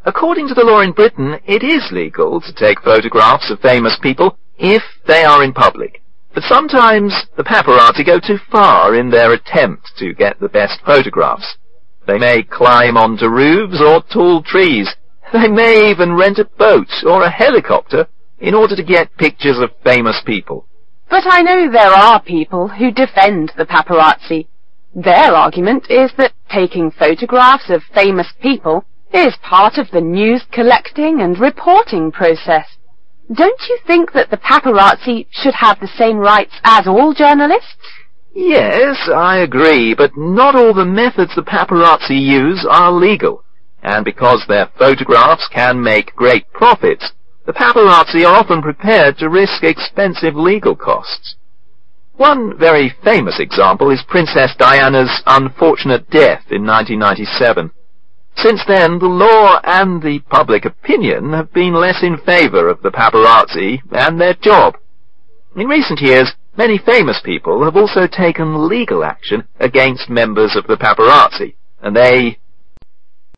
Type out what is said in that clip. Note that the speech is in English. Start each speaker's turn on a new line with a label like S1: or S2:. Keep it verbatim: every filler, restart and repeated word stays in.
S1: According to the law in Britain, it is legal to take photographs of famous people if they are in public. But sometimes the paparazzi go too far in their attempt to get the best photographs. They may climb onto roofs or tall trees. They may even rent a boat or a helicopter in order to get pictures of famous people.
S2: But I know there are people who defend the paparazzi. Their argument is that taking photographs of famous people is part of the news collecting and reporting process. Don't you think that the paparazzi should have the same rights as all journalists?
S1: Yes, I agree, but not all the methods the paparazzi use are legal. And because their photographs can make great profits, the paparazzi are often prepared to risk expensive legal costs. One very famous example is Princess Diana's unfortunate death in nineteen ninety-seven. Since then, the law and the public opinion have been less in favor of the paparazzi and their job. In recent years, many famous people have also taken legal action against members of the paparazzi, and they